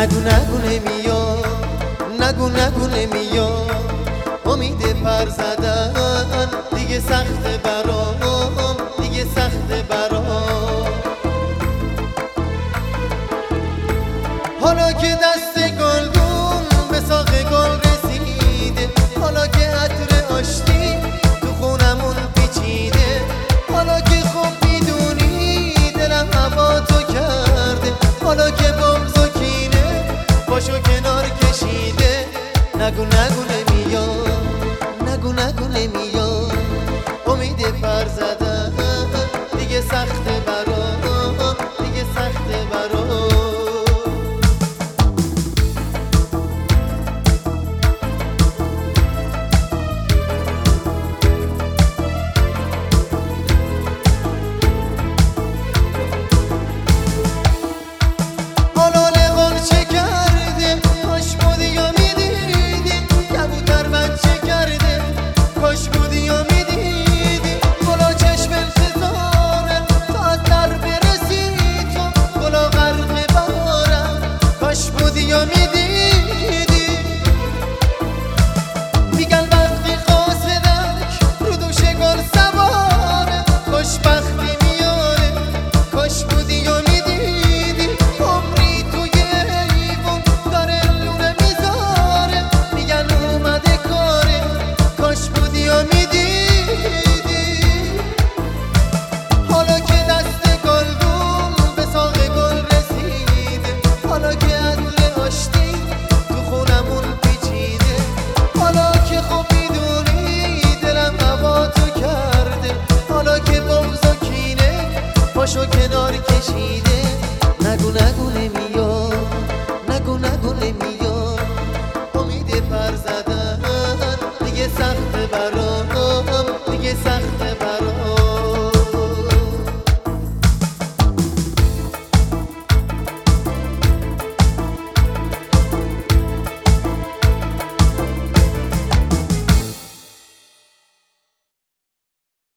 نگو نگو نمیاد، نگو نگو نمیاد. امید پر زدن دیگه سخته برام، دیگه سخته برام. حالا که دست گلدون به ساق گل رسیده، حالا که عطر آشتی تو خونمون پیچیده، حالا که خوب میدونی دلم هوا تو کرده، حالا که بغض و کینه پاشو کنار کشیده. نگو نگو نمیاد، نگو نگو نمیاد. امید پر زدن دیگه سخته برام، دیگه سخته برام. میگن وقتی قاصدک رو دوش گل سواره، خوشبختی میاره. کاش بودی و میدیدی عمری توی ایوون داره لونه میذاره. میگن اومده کاره، کاش بودی و میدیدی. حالا که دست گلدون به ساق گل رسیده، حالا که عطر آشتی تو خونمون پیچیده، حالا که خوب میدونی دلم هوا تو کرده، حالا که بغض و کینه پاشو کنار کشیده. نگو نگو